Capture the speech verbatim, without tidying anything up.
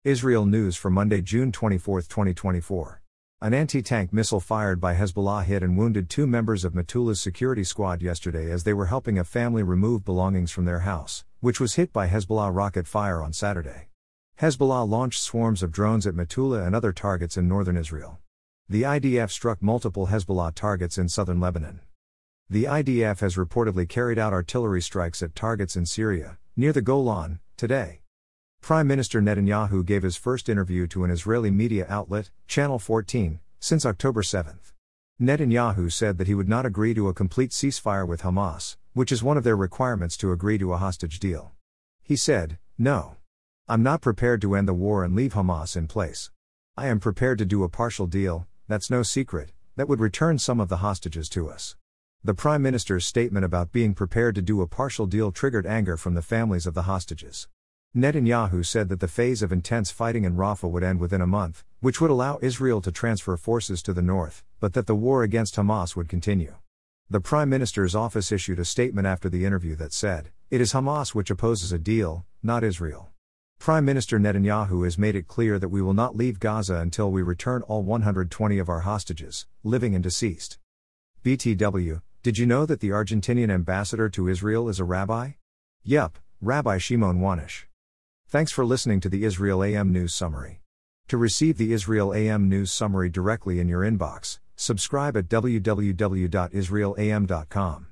Israel news for Monday, June twenty-fourth, twenty twenty-four. An anti-tank missile fired by Hezbollah hit and wounded two members of Metula's security squad yesterday as they were helping a family remove belongings from their house, which was hit by Hezbollah rocket fire on Saturday. Hezbollah launched swarms of drones at Metula and other targets in northern Israel. The I D F struck multiple Hezbollah targets in southern Lebanon. The I D F has reportedly carried out artillery strikes at targets in Syria, near the Golan, today. Prime Minister Netanyahu gave his first interview to an Israeli media outlet, Channel fourteen, since October seventh. Netanyahu said that he would not agree to a complete ceasefire with Hamas, which is one of their requirements to agree to a hostage deal. He said, "No. I'm not prepared to end the war and leave Hamas in place. I am prepared to do a partial deal, that's no secret, that would return some of the hostages to us." The Prime Minister's statement about being prepared to do a partial deal triggered anger from the families of the hostages. Netanyahu said that the phase of intense fighting in Rafah would end within a month, which would allow Israel to transfer forces to the north, but that the war against Hamas would continue. The Prime Minister's office issued a statement after the interview that said, "It is Hamas which opposes a deal, not Israel." Prime Minister Netanyahu has made it clear that we will not leave Gaza until we return all one hundred twenty of our hostages, living and deceased. B T W, did you know that the Argentinian ambassador to Israel is a rabbi? Yup, Rabbi Shimon Wanish. Thanks for listening to the Israel A M News Summary. To receive the Israel A M News Summary directly in your inbox, subscribe at w w w dot israel a m dot com.